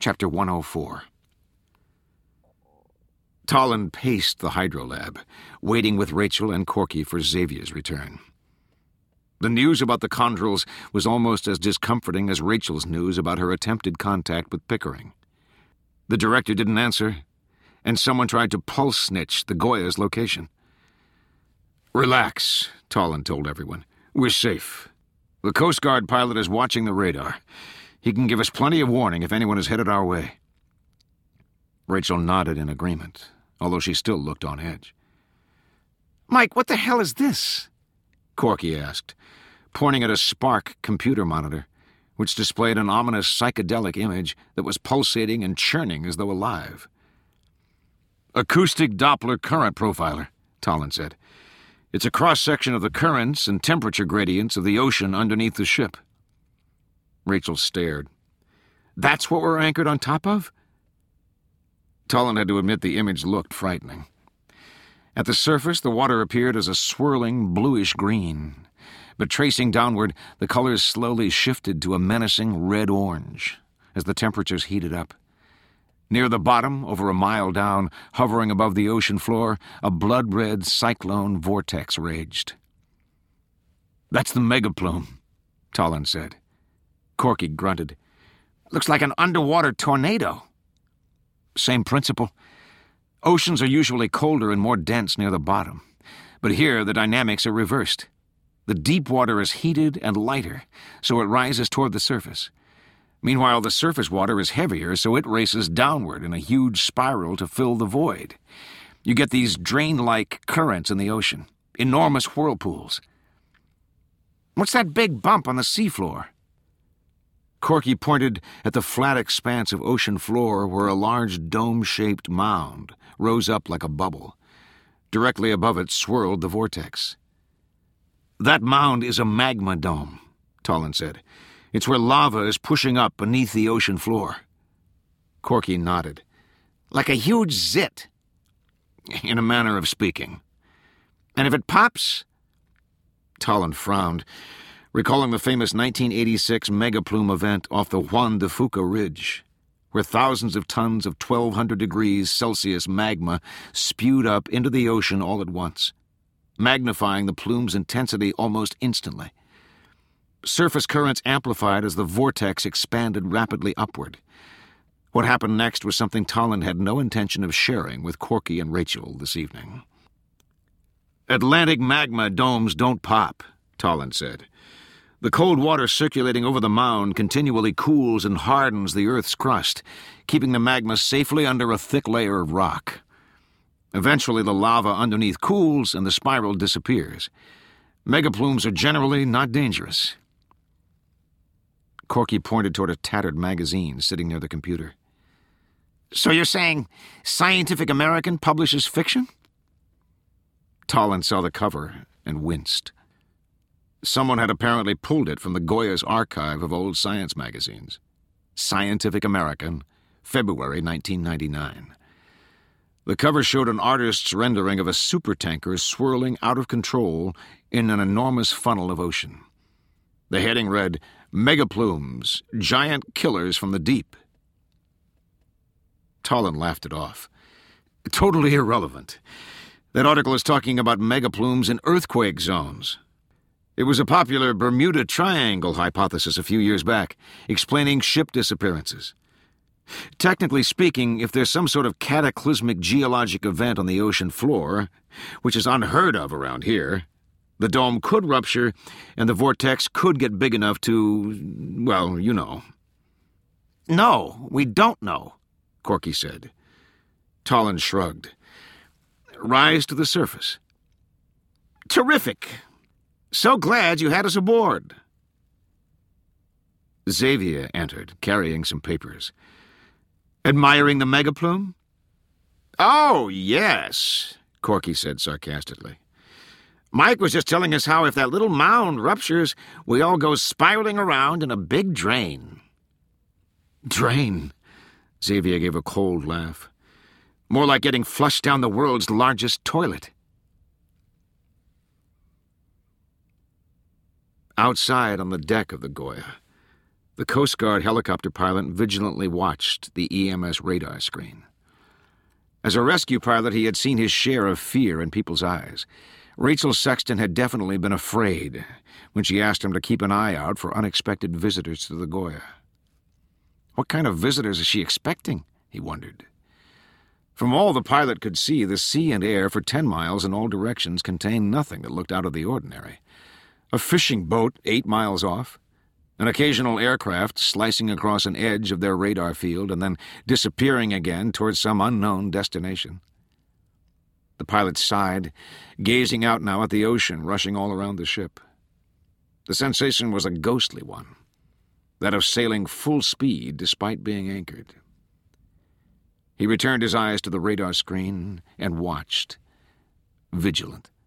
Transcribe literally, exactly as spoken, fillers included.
Chapter one oh four. Tallinn paced the hydrolab, waiting with Rachel and Corky for Xavier's return. The news about the Chondrils was almost as discomforting as Rachel's news about her attempted contact with Pickering. The director didn't answer, and someone tried to pulse snitch the Goya's location. "Relax," Tallinn told everyone. "We're safe. The Coast Guard pilot is watching the radar. He can give us plenty of warning if anyone is headed our way." Rachel nodded in agreement, although she still looked on edge. "Mike, what the hell is this?" Corky asked, pointing at a Spark computer monitor, which displayed an ominous psychedelic image that was pulsating and churning as though alive. "Acoustic Doppler current profiler," Tallinn said. "It's a cross-section of the currents and temperature gradients of the ocean underneath the ship." Rachel stared. "That's what we're anchored on top of?" Tallinn had to admit the image looked frightening. At the surface, the water appeared as a swirling bluish green, but tracing downward, the colors slowly shifted to a menacing red-orange as the temperatures heated up. Near the bottom, over a mile down, hovering above the ocean floor, a blood-red cyclone vortex raged. "That's the megaplume," Tallinn said. Corky grunted. "Looks like an underwater tornado." "Same principle. Oceans are usually colder and more dense near the bottom, but here the dynamics are reversed. The deep water is heated and lighter, so it rises toward the surface. Meanwhile, the surface water is heavier, so it races downward in a huge spiral to fill the void. You get these drain-like currents in the ocean, enormous whirlpools." "What's that big bump on the seafloor?" Corky pointed at the flat expanse of ocean floor where a large dome-shaped mound rose up like a bubble. Directly above it swirled the vortex. "That mound is a magma dome," Tallinn said. "It's where lava is pushing up beneath the ocean floor." Corky nodded. "Like a huge zit." "In a manner of speaking." "And if it pops?" Tallinn frowned, recalling the famous nineteen eighty-six megaplume event off the Juan de Fuca Ridge, where thousands of tons of twelve hundred degrees Celsius magma spewed up into the ocean all at once, magnifying the plume's intensity almost instantly. Surface currents amplified as the vortex expanded rapidly upward. What happened next was something Tallinn had no intention of sharing with Corky and Rachel this evening. "Atlantic magma domes don't pop," Tallinn said. "The cold water circulating over the mound continually cools and hardens the Earth's crust, keeping the magma safely under a thick layer of rock. Eventually, the lava underneath cools and the spiral disappears. Megaplumes are generally not dangerous." Corky pointed toward a tattered magazine sitting near the computer. "So you're saying Scientific American publishes fiction?" Tallinn saw the cover and winced. Someone had apparently pulled it from the Goya's archive of old science magazines. Scientific American, February nineteen ninety-nine. The cover showed an artist's rendering of a supertanker swirling out of control in an enormous funnel of ocean. The heading read, "Megaplumes, Giant Killers from the Deep." Tallinn laughed it off. "Totally irrelevant. That article is talking about megaplumes in earthquake zones. It was a popular Bermuda Triangle hypothesis a few years back, explaining ship disappearances. Technically speaking, if there's some sort of cataclysmic geologic event on the ocean floor, which is unheard of around here, the dome could rupture and the vortex could get big enough to, well, you know." "No, we don't know," Corky said. Tallinn shrugged. "Rise to the surface." "Terrific. So glad you had us aboard." Xavier entered, carrying some papers. "Admiring the megaplume?" "Oh, yes," Corky said sarcastically. "Mike was just telling us how if that little mound ruptures, we all go spiraling around in a big drain." "Drain?" Xavier gave a cold laugh. "More like getting flushed down the world's largest toilet." Outside on the deck of the Goya, The Coast Guard helicopter pilot vigilantly watched the E M S radar screen. As a rescue pilot, he had seen his share of fear in people's eyes. Rachel Sexton had definitely been afraid when she asked him to keep an eye out for unexpected visitors to the Goya. What kind of visitors is she expecting? He wondered. From all the pilot could see, the sea and air for ten miles in all directions contained nothing that looked out of the ordinary. A fishing boat eight miles off, an occasional aircraft slicing across an edge of their radar field and then disappearing again towards some unknown destination. The pilot sighed, gazing out now at the ocean rushing all around the ship. The sensation was a ghostly one, that of sailing full speed despite being anchored. He returned his eyes to the radar screen and watched, vigilant.